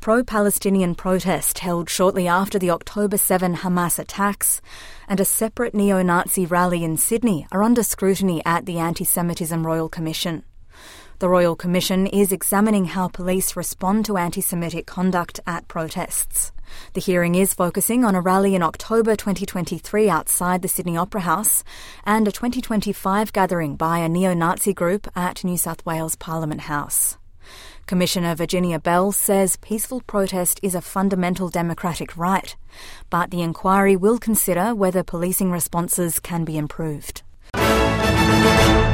pro-Palestinian protest held shortly after the October 7 Hamas attacks and a separate neo-Nazi rally in Sydney are under scrutiny at the Anti-Semitism Royal Commission. The Royal Commission is examining how police respond to anti-Semitic conduct at protests. The hearing is focusing on a rally in October 2023 outside the Sydney Opera House and a 2025 gathering by a neo-Nazi group at New South Wales Parliament House. Commissioner Virginia Bell says peaceful protest is a fundamental democratic right, but the inquiry will consider whether policing responses can be improved.